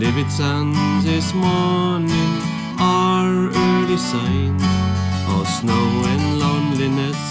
if it sounds this morning or early signs of snow and loneliness,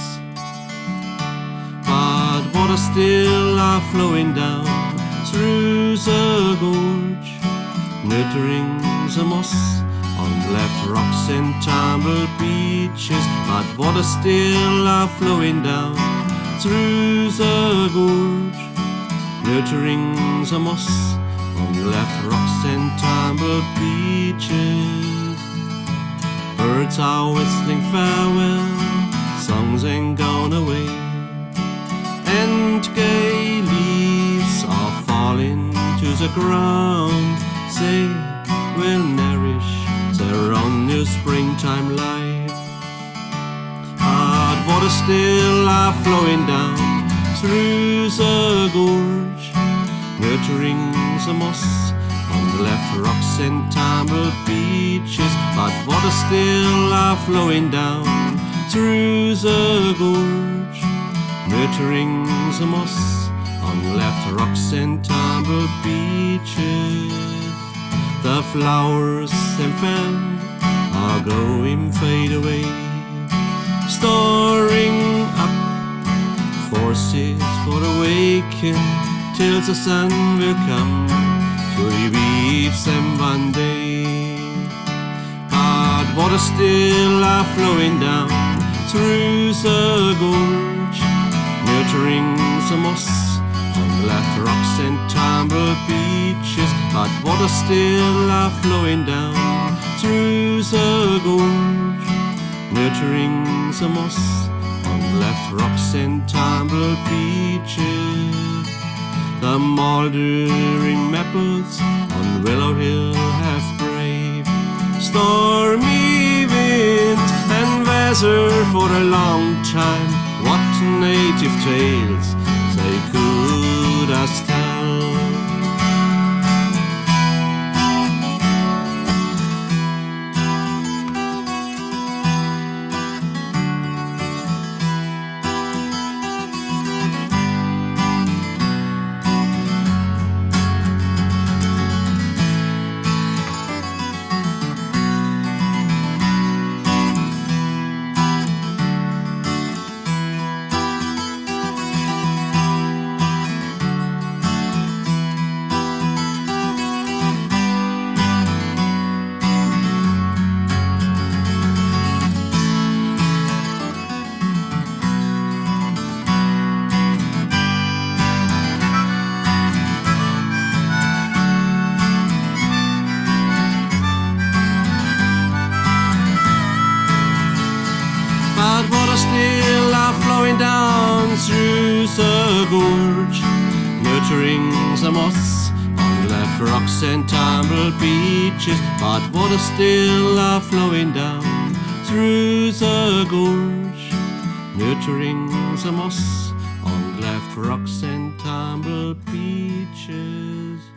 but water still are flowing down through the gorge, nurturing the moss on left rocks and tumbled beaches, but water still are flowing down through the gorge, nurturing the moss on left rocks and tumbled beaches. Birds are whistling farewell, songs ain't gone away, and gay leaves are falling to the ground. They will nourish their own new springtime life, but water still are flowing down through the gorge, nurturing the moss on the left rocks and tumbled beaches, but water still are flowing down through the gorge, nurturing the moss on the left rocks and tumbled beaches. The flowers and fern are going fade away, storing up forces for awakening till the sun will come to revive them one day. But water still are flowing down through the gorge, nurturing the moss on the left rocks and tumbled beaches, but water still are flowing down through the gorge, nurturing the moss on the left rocks and tumbled beaches. The mouldering maples on Willow Hill have braved stormy winds and weather for a long time. What native tales they could us tell. But water still are flowing down through the gorge, nurturing the moss on left rocks and tumbled beaches, but water still are flowing down through the gorge, nurturing the moss on left rocks and tumbled beaches.